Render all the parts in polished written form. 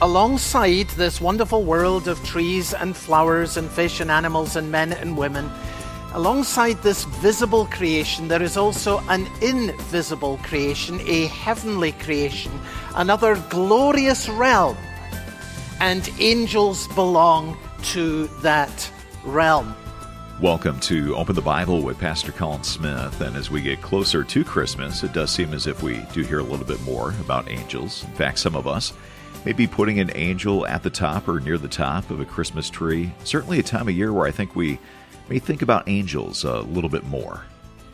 alongside this wonderful world of trees and flowers and fish and animals and men and women, alongside this visible creation, there is also an invisible creation, a heavenly creation, another glorious realm, and angels belong to that realm. Welcome to Open the Bible with Pastor Colin Smith. And as we get closer to Christmas, it does seem as if we do hear a little bit more about angels. In fact, some of us may be putting an angel at the top or near the top of a Christmas tree. Certainly a time of year where I think we may think about angels a little bit more.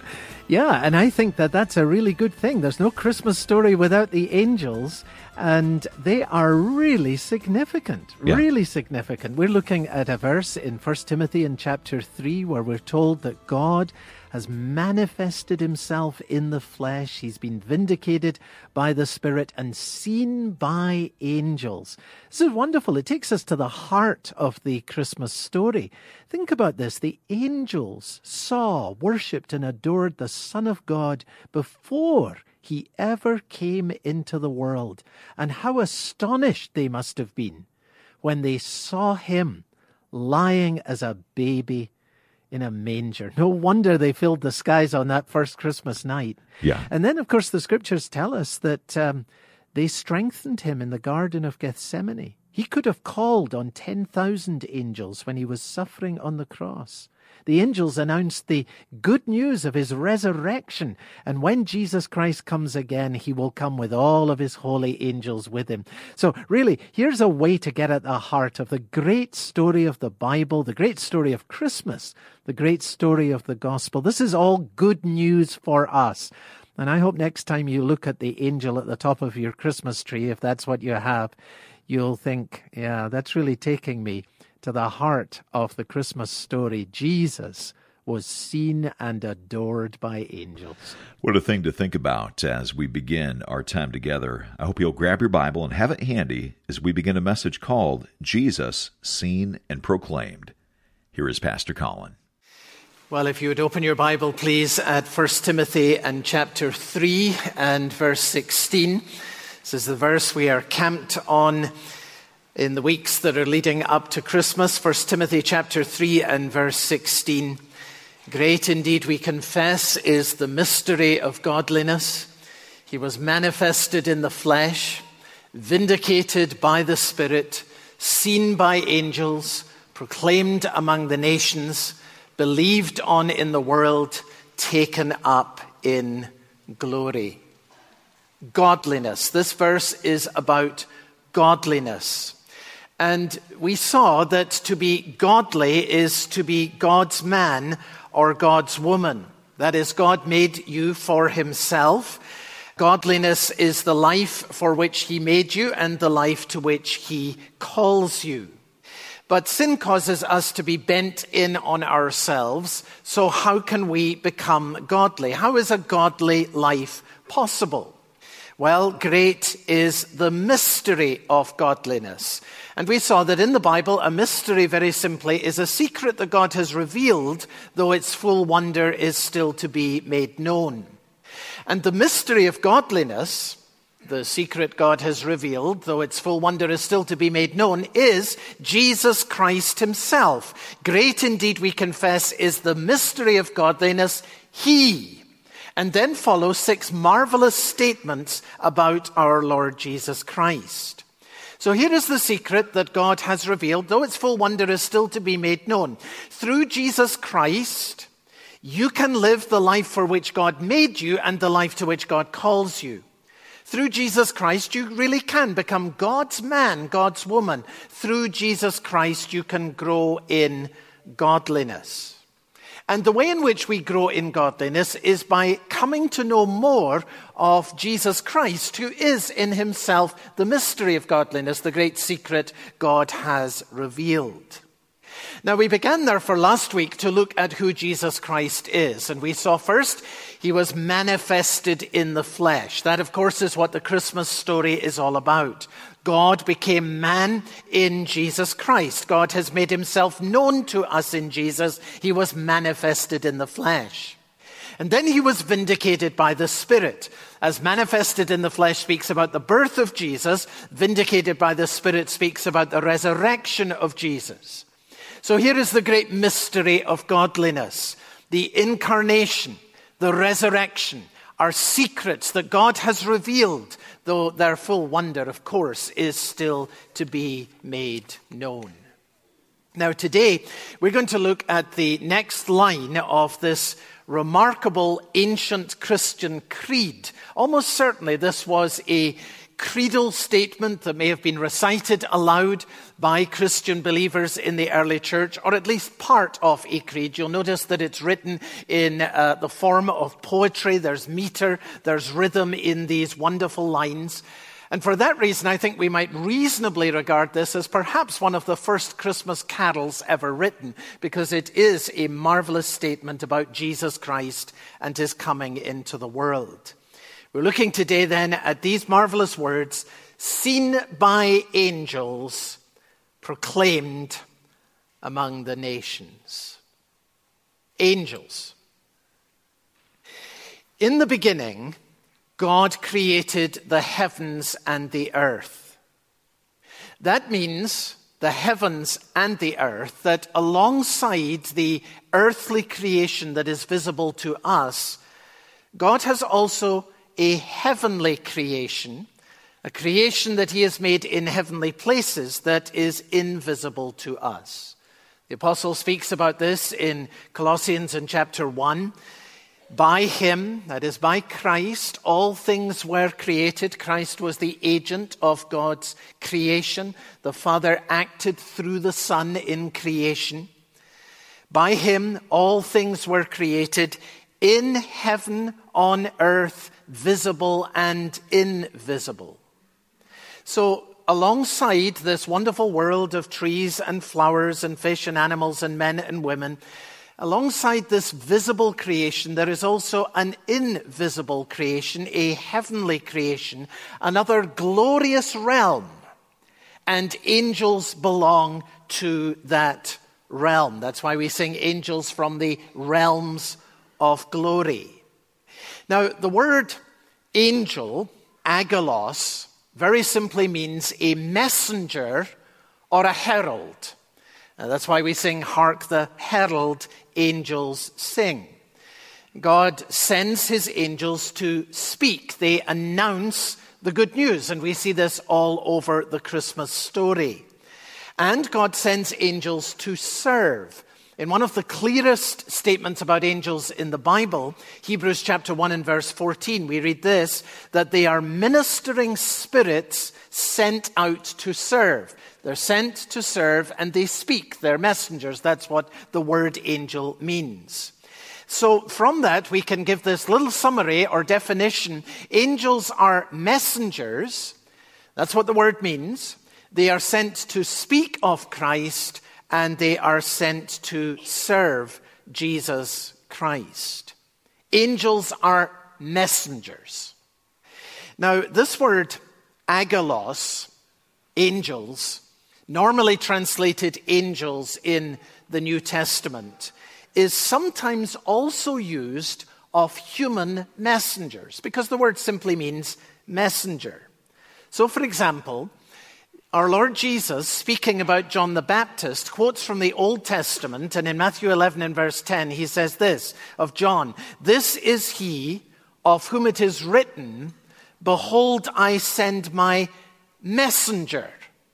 Yeah, and I think that that's a really good thing. There's no Christmas story without the angels, and they are really significant, really significant. We're looking at a verse in 1 Timothy in chapter 3 where we're told that God has manifested himself in the flesh. He's been vindicated by the Spirit and seen by angels. This is wonderful. It takes us to the heart of the Christmas story. Think about this. The angels saw, worshipped, and adored the Son of God before he ever came into the world. And how astonished they must have been when they saw him lying as a baby in a manger. No wonder they filled the skies on that first Christmas night. Yeah. And then, of course, the scriptures tell us that they strengthened him in the Garden of Gethsemane. He could have called on 10,000 angels when he was suffering on the cross. The angels announced the good news of his resurrection. And when Jesus Christ comes again, he will come with all of his holy angels with him. So really, here's a way to get at the heart of the great story of the Bible, the great story of Christmas, the great story of the gospel. This is all good news for us. And I hope next time you look at the angel at the top of your Christmas tree, if that's what you have, you'll think, yeah, that's really taking me to the heart of the Christmas story. Jesus was seen and adored by angels. What a thing to think about as we begin our time together. I hope you'll grab your Bible and have it handy as we begin a message called Jesus, Seen and Proclaimed. Here is Pastor Colin. Well, if you would open your Bible, please, at 1 Timothy and chapter 3 and verse 16. This is the verse we are camped on in the weeks that are leading up to Christmas. 1 Timothy chapter 3 and verse 16. Great indeed, we confess, is the mystery of godliness. He was manifested in the flesh, vindicated by the Spirit, seen by angels, proclaimed among the nations, believed on in the world, taken up in glory. Godliness. This verse is about godliness. And we saw that to be godly is to be God's man or God's woman. That is, God made you for himself. Godliness is the life for which he made you and the life to which he calls you. But sin causes us to be bent in on ourselves. So how can we become godly? How is a godly life possible? Well, great is the mystery of godliness. And we saw that in the Bible, a mystery, very simply, is a secret that God has revealed, though its full wonder is still to be made known. And the mystery of godliness, the secret God has revealed, though its full wonder is still to be made known, is Jesus Christ himself. Great indeed, we confess, is the mystery of godliness, he. And then follow 6 marvelous statements about our Lord Jesus Christ. So here is the secret that God has revealed, though its full wonder is still to be made known. Through Jesus Christ, you can live the life for which God made you and the life to which God calls you. Through Jesus Christ, you really can become God's man, God's woman. Through Jesus Christ, you can grow in godliness. And the way in which we grow in godliness is by coming to know more of Jesus Christ, who is in himself the mystery of godliness, the great secret God has revealed. Now, we began therefore last week to look at who Jesus Christ is. And we saw first, he was manifested in the flesh. That, of course, is what the Christmas story is all about. God became man in Jesus Christ. God has made himself known to us in Jesus. He was manifested in the flesh. And then he was vindicated by the Spirit. As manifested in the flesh speaks about the birth of Jesus, vindicated by the Spirit speaks about the resurrection of Jesus. So here is the great mystery of godliness. The incarnation, the resurrection, are secrets that God has revealed, though their full wonder, of course, is still to be made known. Now today, we're going to look at the next line of this remarkable ancient Christian creed. Almost certainly this was a creedal statement that may have been recited aloud by Christian believers in the early church, or at least part of a creed. You'll notice that it's written in the form of poetry. There's meter, there's rhythm in these wonderful lines. And for that reason, I think we might reasonably regard this as perhaps one of the first Christmas carols ever written, because it is a marvelous statement about Jesus Christ and his coming into the world. We're looking today then at these marvelous words, seen by angels, proclaimed among the nations. Angels. In the beginning, God created the heavens and the earth. That means the heavens and the earth, that alongside the earthly creation that is visible to us, God has also a heavenly creation, a creation that he has made in heavenly places that is invisible to us. The apostle speaks about this in Colossians in chapter 1. By him, that is by Christ, all things were created. Christ was the agent of God's creation. The Father acted through the Son in creation. By him, all things were created in heaven, on earth, visible and invisible. So, alongside this wonderful world of trees and flowers and fish and animals and men and women, alongside this visible creation, there is also an invisible creation, a heavenly creation, another glorious realm. And angels belong to that realm. That's why we sing angels from the realms of glory. Now, the word angel, angelos, very simply means a messenger or a herald. That's why we sing, "Hark the herald angels sing." God sends his angels to speak. They announce the good news, and we see this all over the Christmas story. And God sends angels to serve. In one of the clearest statements about angels in the Bible, Hebrews chapter 1 and verse 14, we read this, that they are ministering spirits sent out to serve. They're sent to serve and they speak. They're messengers. That's what the word angel means. So from that, we can give this little summary or definition. Angels are messengers. That's what the word means. They are sent to speak of Christ, and they are sent to serve Jesus Christ. Angels are messengers. Now, this word angelos, angels, normally translated angels in the New Testament, is sometimes also used of human messengers, because the word simply means messenger. So, for example, our Lord Jesus, speaking about John the Baptist, quotes from the Old Testament, and in Matthew 11 and verse 10, he says this of John, "This is he of whom it is written, behold, I send my messenger."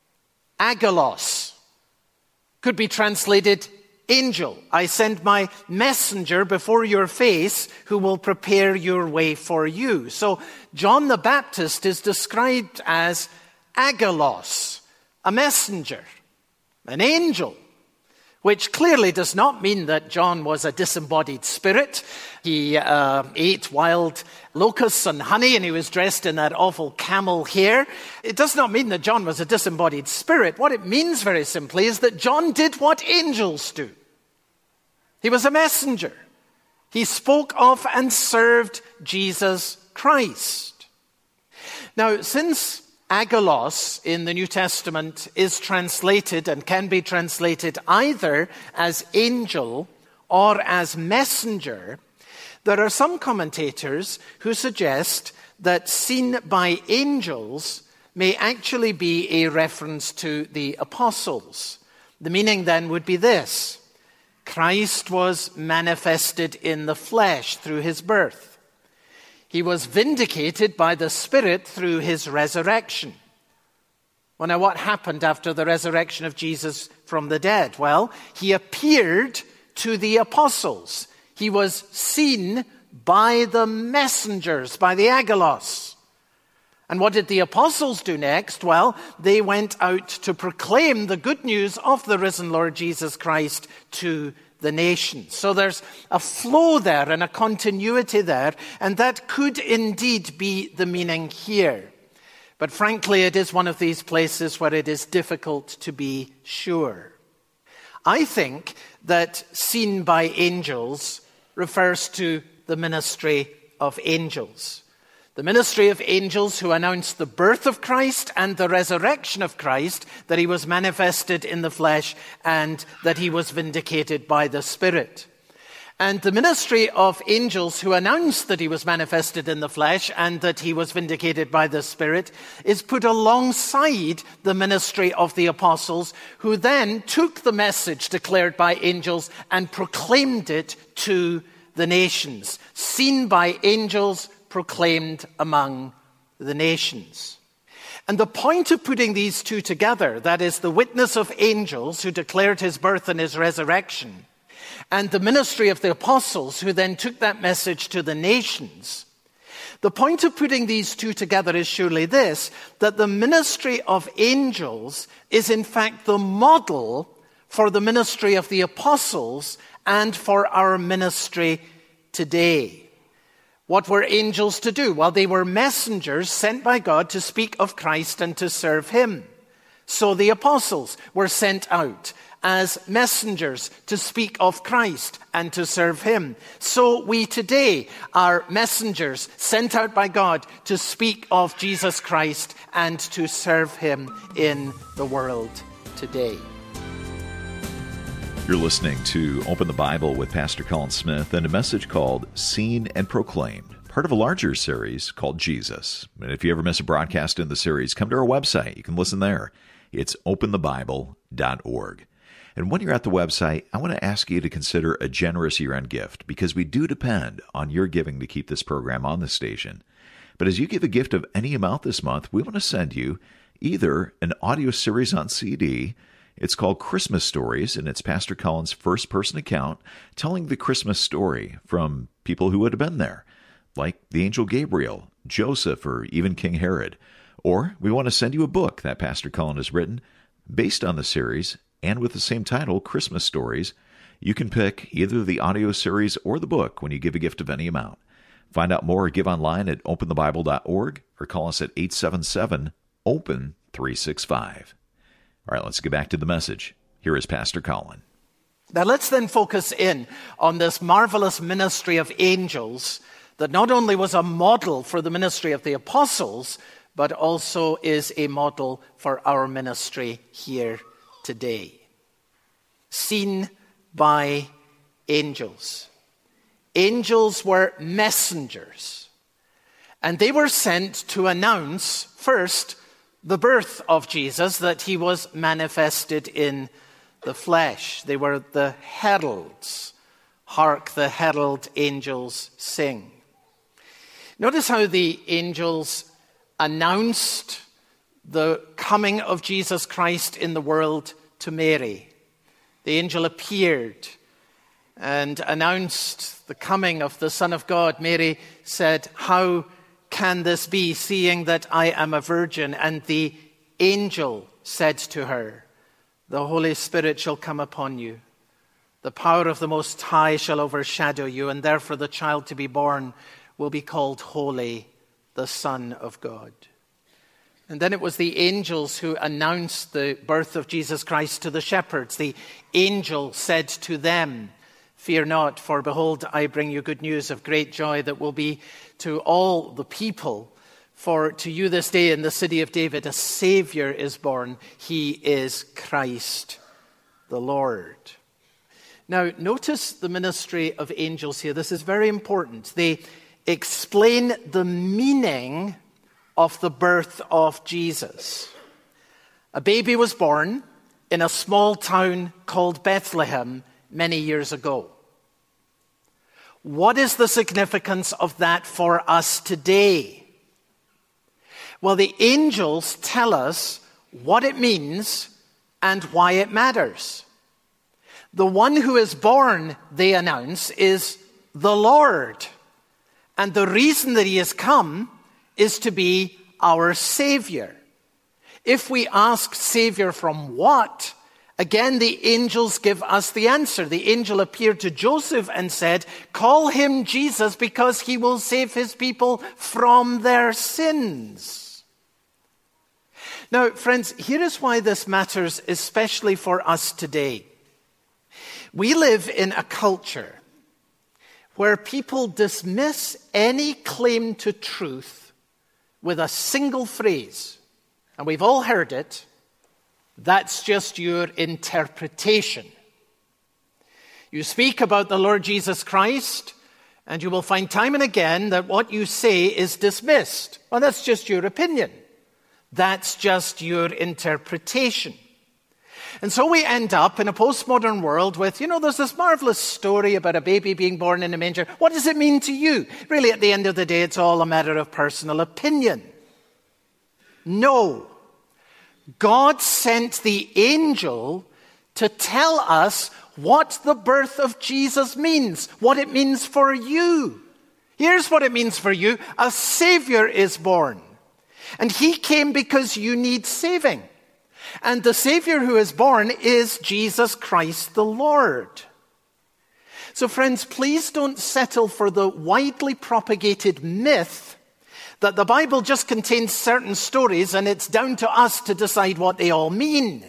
Angelos could be translated angel. I send my messenger before your face who will prepare your way for you. So John the Baptist is described as angelos, a messenger, an angel, which clearly does not mean that John was a disembodied spirit. He ate wild locusts and honey, and he was dressed in that awful camel hair. It does not mean that John was a disembodied spirit. What it means very simply is that John did what angels do. He was a messenger. He spoke of and served Jesus Christ. Now, since angelos in the New Testament is translated and can be translated either as angel or as messenger, There are some commentators who suggest that seen by angels may actually be a reference to the apostles. The meaning then would be this: Christ was manifested in the flesh through his birth. He was vindicated by the Spirit through his resurrection. Well, now what happened after the resurrection of Jesus from the dead? Well, he appeared to the apostles. He was seen by the messengers, by the Agolos. And what did the apostles do next? Well, they went out to proclaim the good news of the risen Lord Jesus Christ to the nations. So there's a flow there and a continuity there, and that could indeed be the meaning here. But frankly, it is one of these places where it is difficult to be sure. I think that seen by angels refers to the ministry of angels. The ministry of angels who announced the birth of Christ and the resurrection of Christ, that he was manifested in the flesh and that he was vindicated by the Spirit. And the ministry of angels who announced that he was manifested in the flesh and that he was vindicated by the Spirit is put alongside the ministry of the apostles, who then took the message declared by angels and proclaimed it to the nations. Seen by angels, proclaimed among the nations. And the point of putting these two together, that is the witness of angels who declared his birth and his resurrection, and the ministry of the apostles who then took that message to the nations, the point of putting these two together is surely this: that the ministry of angels is in fact the model for the ministry of the apostles and for our ministry today. What were angels to do? Well, they were messengers sent by God to speak of Christ and to serve him. So the apostles were sent out as messengers to speak of Christ and to serve him. So we today are messengers sent out by God to speak of Jesus Christ and to serve him in the world today. You're listening to Open the Bible with Pastor Colin Smith and a message called Seen and Proclaimed, part of a larger series called Jesus. And if you ever miss a broadcast in the series, come to our website. You can listen there. It's openthebible.org. And when you're at the website, I want to ask you to consider a generous year-end gift, because we do depend on your giving to keep this program on the station. But as you give a gift of any amount this month, we want to send you either an audio series on CD. It's called Christmas Stories, and it's Pastor Colin's first-person account telling the Christmas story from people who would have been there, like the angel Gabriel, Joseph, or even King Herod. Or we want to send you a book that Pastor Colin has written based on the series and with the same title, Christmas Stories. You can pick either the audio series or the book when you give a gift of any amount. Find out more or give online at openthebible.org or call us at 877-OPEN-365. All right, let's get back to the message. Here is Pastor Colin. Now let's then focus in on this marvelous ministry of angels that not only was a model for the ministry of the apostles, but also is a model for our ministry here today. Seen by angels. Angels were messengers, and they were sent to announce first the birth of Jesus, that he was manifested in the flesh. They were the heralds. Hark, the herald angels sing. Notice how the angels announced the coming of Jesus Christ in the world to Mary. The angel appeared and announced the coming of the Son of God. Mary said, "How can this be, seeing that I am a virgin?" And the angel said to her, "The Holy Spirit shall come upon you. The power of the Most High shall overshadow you, and therefore the child to be born will be called Holy, the Son of God." And then it was the angels who announced the birth of Jesus Christ to the shepherds. The angel said to them, "Fear not, for behold, I bring you good news of great joy that will be to all the people. For to you this day in the city of David a Savior is born. He is Christ the Lord." Now, notice the ministry of angels here. This is very important. They explain the meaning of the birth of Jesus. A baby was born in a small town called Bethlehem many years ago. What is the significance of that for us today? Well, the angels tell us what it means and why it matters. The one who is born, they announce, is the Lord. And the reason that he has come is to be our Savior. If we ask Savior from what? Again, the angels give us the answer. The angel appeared to Joseph and said, "Call him Jesus because he will save his people from their sins." Now, friends, here is why this matters, especially for us today. We live in a culture where people dismiss any claim to truth with a single phrase. And we've all heard it. That's just your interpretation. You speak about the Lord Jesus Christ, and you will find time and again that what you say is dismissed. Well, that's just your opinion. That's just your interpretation. And so we end up in a postmodern world with, there's this marvelous story about a baby being born in a manger. What does it mean to you? Really, at the end of the day, it's all a matter of personal opinion. No. God sent the angel to tell us what the birth of Jesus means, what it means for you. Here's what it means for you. A Savior is born. And he came because you need saving. And the Savior who is born is Jesus Christ the Lord. So friends, please don't settle for the widely propagated myth that the Bible just contains certain stories and it's down to us to decide what they all mean.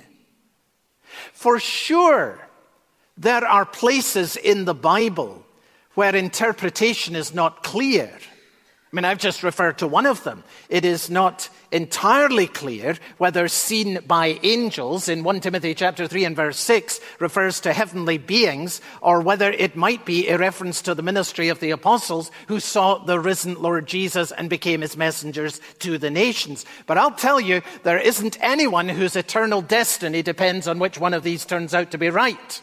For sure, there are places in the Bible where interpretation is not clear. I've just referred to one of them. It is not entirely clear whether seen by angels in 1 Timothy chapter 3 and verse 6 refers to heavenly beings, or whether it might be a reference to the ministry of the apostles who saw the risen Lord Jesus and became his messengers to the nations. But I'll tell you, there isn't anyone whose eternal destiny depends on which one of these turns out to be right.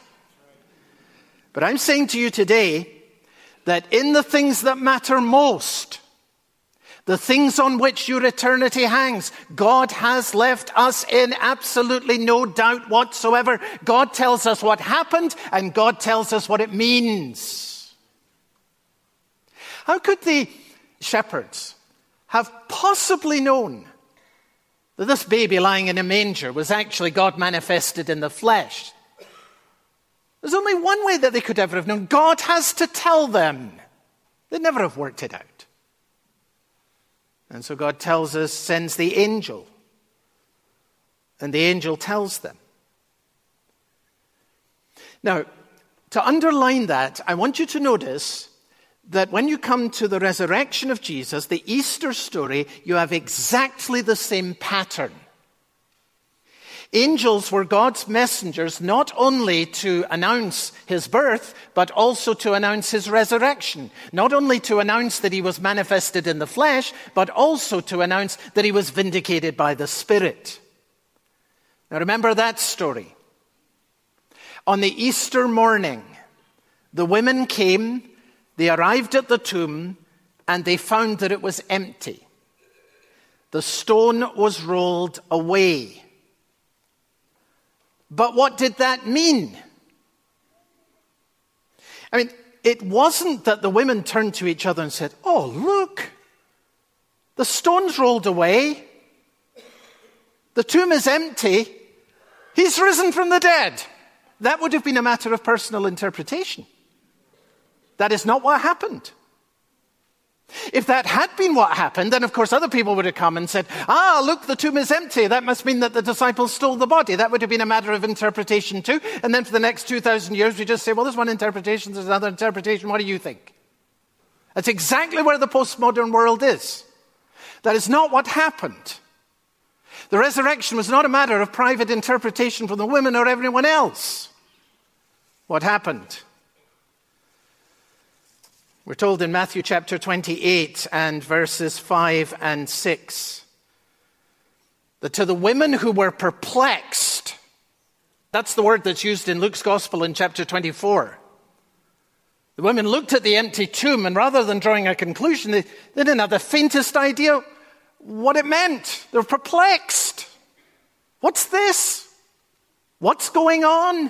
But I'm saying to you today that in the things that matter most, the things on which your eternity hangs, God has left us in absolutely no doubt whatsoever. God tells us what happened, and God tells us what it means. How could the shepherds have possibly known that this baby lying in a manger was actually God manifested in the flesh? There's only one way that they could ever have known. God has to tell them. They'd never have worked it out. And so God tells us, sends the angel. And the angel tells them. Now, to underline that, I want you to notice that when you come to the resurrection of Jesus, the Easter story, you have exactly the same pattern. Angels were God's messengers not only to announce his birth, but also to announce his resurrection. Not only to announce that he was manifested in the flesh, but also to announce that he was vindicated by the Spirit. Now remember that story. On the Easter morning, the women came, they arrived at the tomb, and they found that it was empty. The stone was rolled away. But what did that mean? It wasn't that the women turned to each other and said, "Oh, look, the stone's rolled away. The tomb is empty. He's risen from the dead." That would have been a matter of personal interpretation. That is not what happened. If that had been what happened, then of course other people would have come and said, look, the tomb is empty. That must mean that the disciples stole the body. That would have been a matter of interpretation too. And then for the next 2,000 years, we just say, well, there's one interpretation, there's another interpretation. What do you think? That's exactly where the postmodern world is. That is not what happened. The resurrection was not a matter of private interpretation from the women or everyone else. What happened? We're told in Matthew chapter 28 and verses 5 and 6 that to the women who were perplexed, that's the word that's used in Luke's Gospel in chapter 24. The women looked at the empty tomb, and rather than drawing a conclusion, they didn't have the faintest idea what it meant. They were perplexed. What's this? What's going on?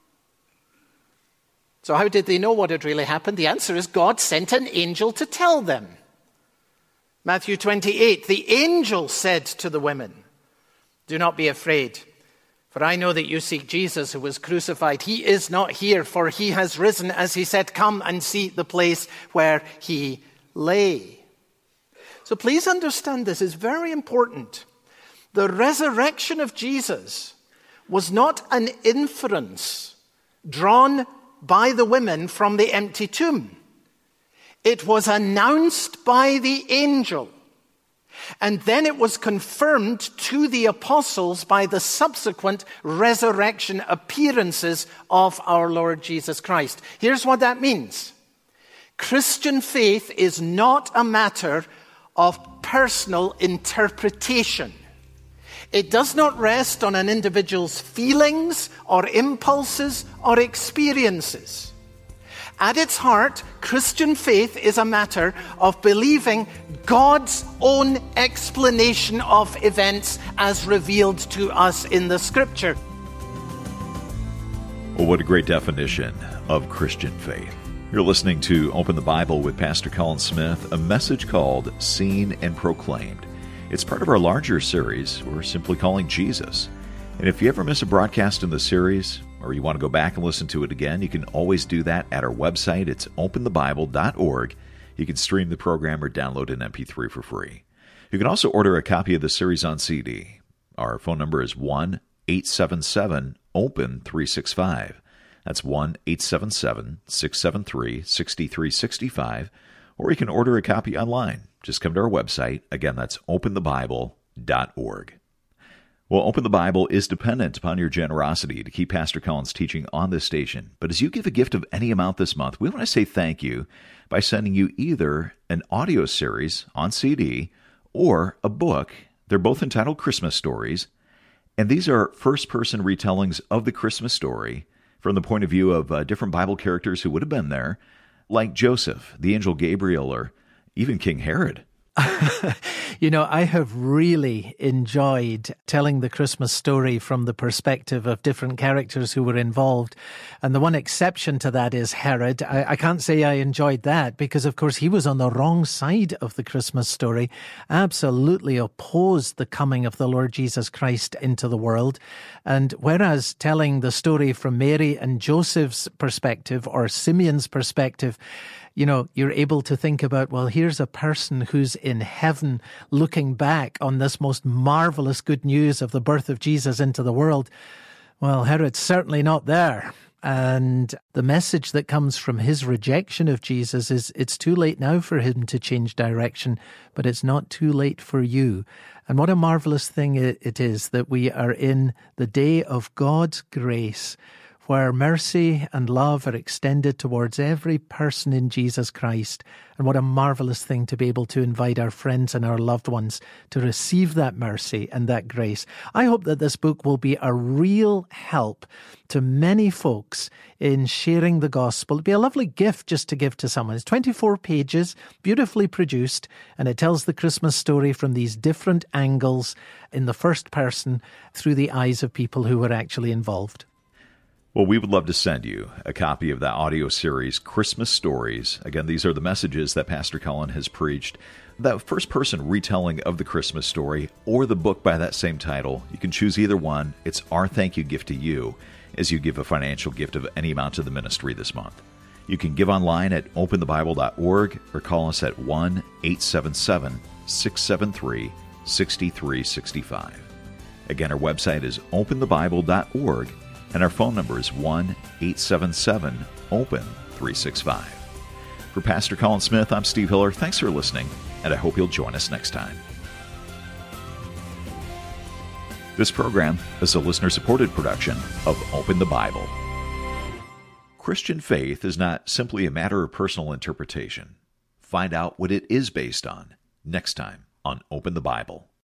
So how did they know what had really happened? The answer is God sent an angel to tell them. Matthew 28, the angel said to the women, "Do not be afraid, for I know that you seek Jesus who was crucified. He is not here, for he has risen, as he said. Come and see the place where he lay." So please understand this is very important. The resurrection of Jesus was not an inference drawn by the women from the empty tomb. It was announced by the angel. And then it was confirmed to the apostles by the subsequent resurrection appearances of our Lord Jesus Christ. Here's what that means. Christian faith is not a matter of personal interpretation. It does not rest on an individual's feelings or impulses or experiences. At its heart, Christian faith is a matter of believing God's own explanation of events as revealed to us in the Scripture. Well, what a great definition of Christian faith. You're listening to Open the Bible with Pastor Colin Smith, a message called Seen and Proclaimed. It's part of our larger series we're simply calling Jesus. And if you ever miss a broadcast in the series, or you want to go back and listen to it again, you can always do that at our website. It's openthebible.org. You can stream the program or download an MP3 for free. You can also order a copy of the series on CD. Our phone number is 1-877-OPEN-365. That's 1-877-673-6365. Or you can order a copy online. Just come to our website. Again, that's openthebible.org. Well, Open the Bible is dependent upon your generosity to keep Pastor Colin's teaching on this station. But as you give a gift of any amount this month, we want to say thank you by sending you either an audio series on CD or a book. They're both entitled Christmas Stories. And these are first-person retellings of the Christmas story from the point of view of different Bible characters who would have been there, like Joseph, the angel Gabriel, or even King Herod. You know, I have really enjoyed telling the Christmas story from the perspective of different characters who were involved. And the one exception to that is Herod. I can't say I enjoyed that because, of course, he was on the wrong side of the Christmas story, absolutely opposed the coming of the Lord Jesus Christ into the world. And whereas telling the story from Mary and Joseph's perspective or Simeon's perspective, you know, you're able to think about, well, here's a person who's in heaven looking back on this most marvelous good news of the birth of Jesus into the world. Well, Herod's certainly not there. And the message that comes from his rejection of Jesus is it's too late now for him to change direction, but it's not too late for you. And what a marvelous thing it is that we are in the day of God's grace, where mercy and love are extended towards every person in Jesus Christ. And what a marvelous thing to be able to invite our friends and our loved ones to receive that mercy and that grace. I hope that this book will be a real help to many folks in sharing the gospel. It'll be a lovely gift just to give to someone. It's 24 pages, beautifully produced, and it tells the Christmas story from these different angles in the first person through the eyes of people who were actually involved. Well, we would love to send you a copy of that audio series, Christmas Stories. Again, these are the messages that Pastor Colin has preached. That first-person retelling of the Christmas story or the book by that same title, you can choose either one. It's our thank you gift to you as you give a financial gift of any amount to the ministry this month. You can give online at openthebible.org or call us at 1-877-673-6365. Again, our website is openthebible.org. And our phone number is 1-877-OPEN-365. For Pastor Colin Smith, I'm Steve Hiller. Thanks for listening, and I hope you'll join us next time. This program is a listener-supported production of Open the Bible. Christian faith is not simply a matter of personal interpretation. Find out what it is based on next time on Open the Bible.